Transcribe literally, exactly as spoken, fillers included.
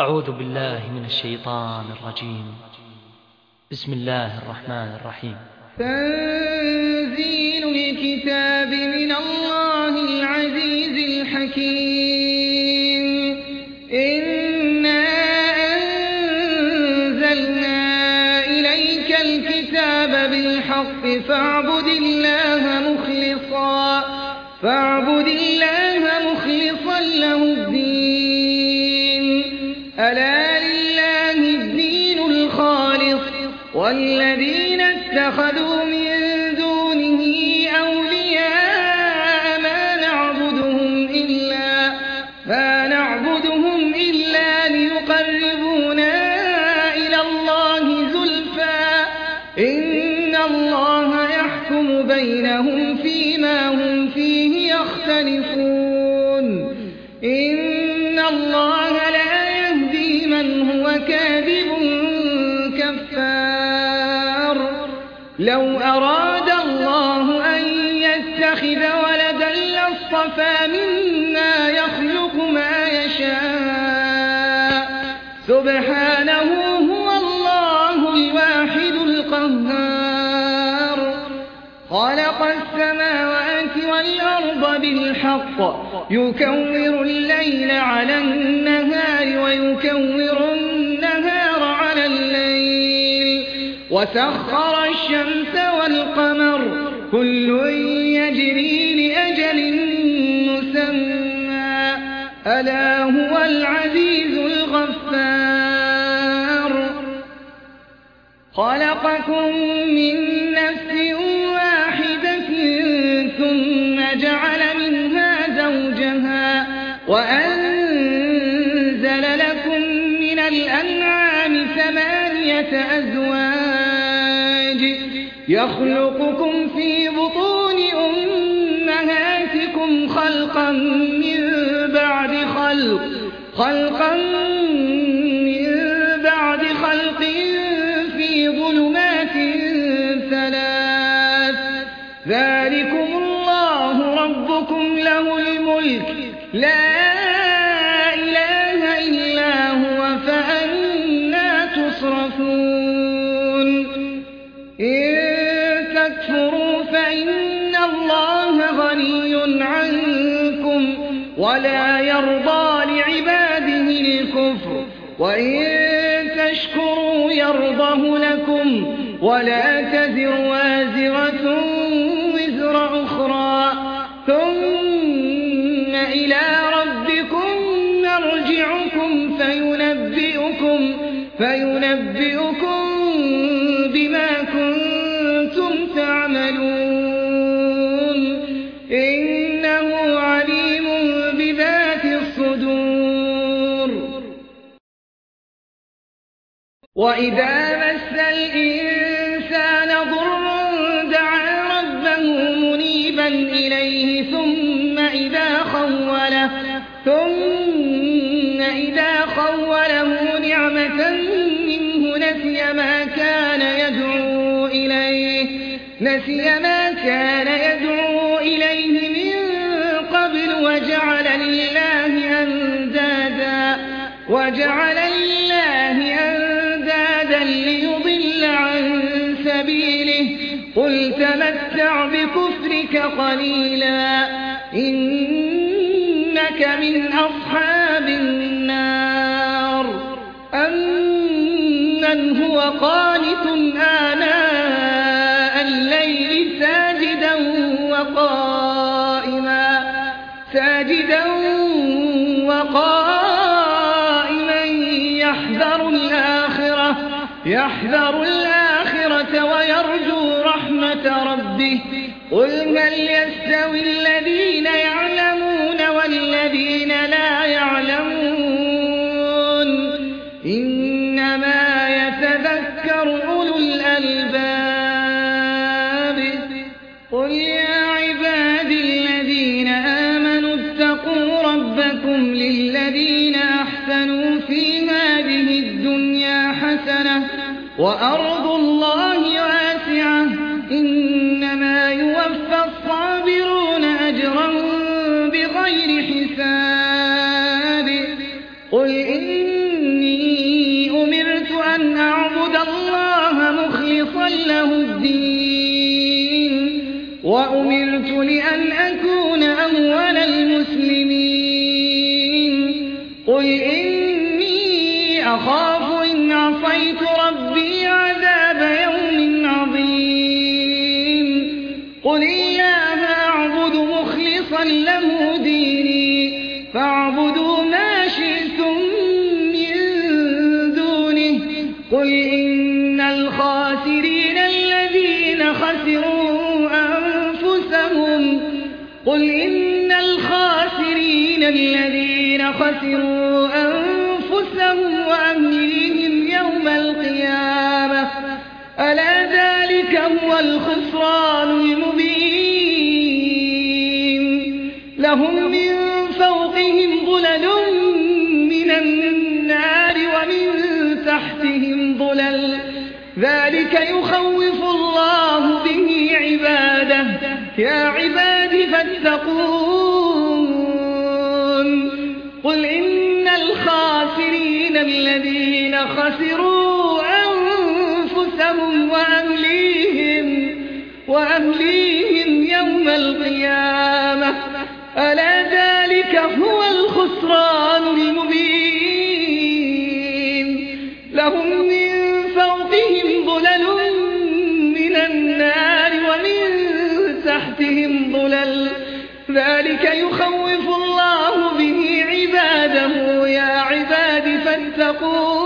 أعوذ بالله من الشيطان الرجيم. بسم الله الرحمن الرحيم. تنزيل الكتاب من الله العزيز الحكيم. إنا أنزلنا إليك الكتاب بالحق فاعبد الله مخلصا فاعبد الله مخلصا له الدين. ألا لله الدين الخالص والذين اتخذوا من دونه أولياء ما نعبدهم إلا ما نعبدهم إلا ليقربونا إلى الله زلفى إن الله يحكم بينهم فيما هم فيه يختلفون. إن الله لا يهدي من هو كاذب كفار. لو أراد الله أن يتخذ ولدا لاصطفى مما يخلق ما يشاء سبحانه هو الله الواحد القهار. خلق السماوات والأرض بالحق يكور الليل على النهار ويكور النهار على الليل وسخر الشمس والقمر كل يجري لأجل مسمى ألا هو العزيز الغفار. خلقكم من نفس واحدة ثم جعل منها زوجها وأنزل لكم من الأنعام ثمانية أزواج يخلقكم في بطون أمهاتكم خلقا من بعد خلق خلقا من بعد خلق في ظلمات ثلاث ذلكم الله ربكم له الملك لا إله إلا هو فأنى تصرفون. إن تكفروا فإن الله غني عنكم ولا يرضى لعباده الكفر وإن تشكروا يرضه لكم ولا تزر وازرة وزر أخرى ثم إلى ربكم مرجعكم فينبئكم فينبئكم بما كنتم تعملون. إنه عليم بذات الصدور. وإذا مس الإنسان ضر دعا ربه منيبا إليه ثم إذا خوله ثم إذا خوله نعمة منه نسي ما كان يدعو إليه نسي ما كان يدعو إليه من قبل وجعل لله أندادا وجعل لله أندادا ليضل عن سبيله قل تمتع بكفرك قليلا إنك من أصحاب النار. أمن هو قانت آناء الليل ساجدا وقائما ساجدا وقائما يحذر الآخرة يحذر الآخرة ويرجو رحمة ربه قل هل يستوي الذين يعلمون والذين لا يعلمون إنما يتذكر أولو الألباب. قل يا عبادي الذين آمنوا اتقوا ربكم للذين أحسنوا في هذه الدنيا حسنة وأرض الله واسعة إنما يوفى الصابرون أجرا بغير حساب. قل إني أمرت أن أعبد الله مخلصا له الدين وأمرت لأن أكون أول المسلمين قل إني أخاف إن عصيت ربي عذاب يوم عظيم قل الله أعبد مخلصا له ديني فاعبدوا ما شئتم من دونه قل إن الخاسرين الذين خسروا أنفسهم قل إن الخاسرين الذين خسروا أنفسهم وأهليهم يوم القيامة ألا ذلك هو الخسران المبين لهم من فوقهم ظلل من النار ومن تحتهم ظلل ذلك يخوف الله به عباده يا عباد فاتقون قل إن الخاسرين الذين خسروا أنفسهم وأهليهم, وأهليهم يوم القيامة ألا ذلك هو الخسران المبين لهم من فوقهم ظلل من النار ومن تحتهم ظلل ذلك يخوف الله به عباده يا عباد فاتقون